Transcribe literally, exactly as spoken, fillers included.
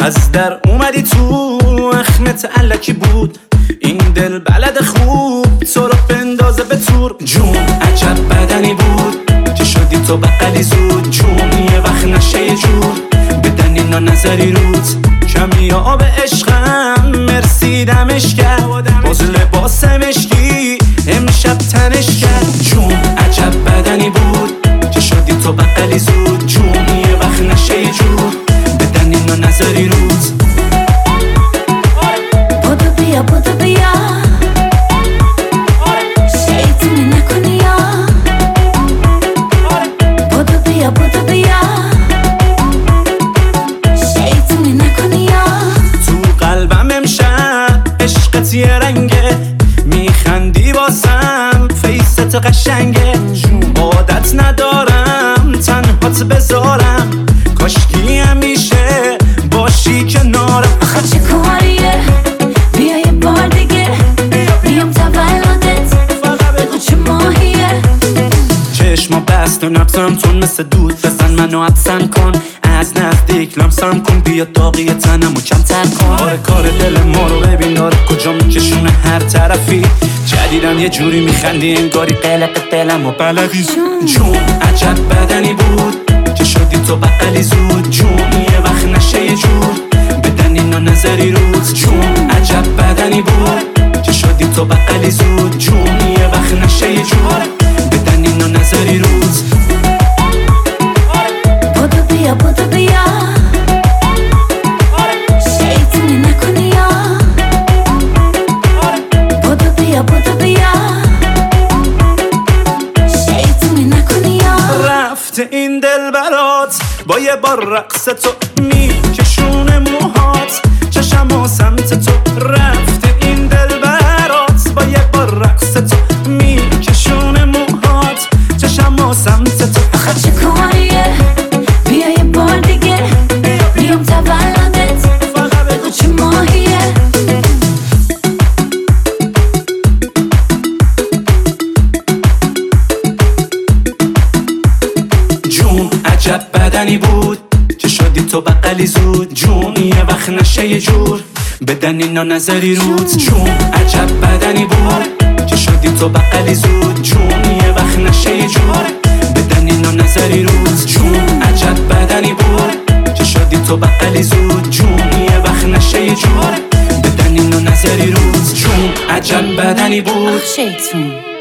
از در اومدی تو اخمت علکی بود این دل بلد خوب تو رو بندازه به تور. جون عجب بدنی بود که شدی تو بقلی زود. جون یه وقت نشه یه جور بدن اینا نظری روت. کمی آب عشقم مرسی دمش کرد باز لباس مشکی امشب تنش کرد. جون عجب بدنی بود که شدی تو بقلی زود. جون یه وقت نشه یه جور بدن اینا نظری روت. بودو بیا بودو بیا شیطونی نکنی یا بودو بیا بودو بیا شیطونی نکنی یا. تو قلبم امشب عشقت یه رنگه میخندی واسم فیست قشنگه. عادت ندارم تنهات بذارم کاشکی همیشه باشی کنارم. آخه چه کاریه بیا یه بار دیگه بیام تولدت بگو چه ماهیه. چشما بست و نبزم تون مثل دود بزن منو حدسم کن از نزدیک لمسم کن بیا داغی تنمو کمتر کن. آره کار دل ما رو ببین داره کجا میکشونه هر طرفی. جدیدم یه جوری میخندی انگاری قلق دلم و بلقی. جون عجب بدنی بود که شدی تو بقلی زود. جون یه وقت نشه یه جور بدن اینا نظری روز. جون عجب بدنی بود که شدی تو بقلی زود. جون یه وقت نشه یه جور بدن اینا نظری روز. بودو بیا بودو بیا شیطونی نکنی یا بودو بیا بودو بیا شیطونی نکنی یا. رفته این دل برات با یه بار رقص تو میکشونه موهات چشم و سمت تو. رفته این دل برات با یه بار رقص تو میکشونه موهات چشم و سمت تو. آخه چه کاریه بیا یه بار دیگه بیام تولدت بگو چه ماهیه. جون عجب بدنی بود که شدی تو بقلی زود. جون یه وقت نشه یه جور بدن اینا نظری روت. جون عجب بدنی بود که شدی تو بقلی زود. جون یه وقت نشه یه جور بدن اینا نظری روت. جون عجب بدنی بود که شدی تو بقلی زود. جون یه وقت نشه یه جور بدن اینا نظری روت. جون عجب بدنی بود. شیطون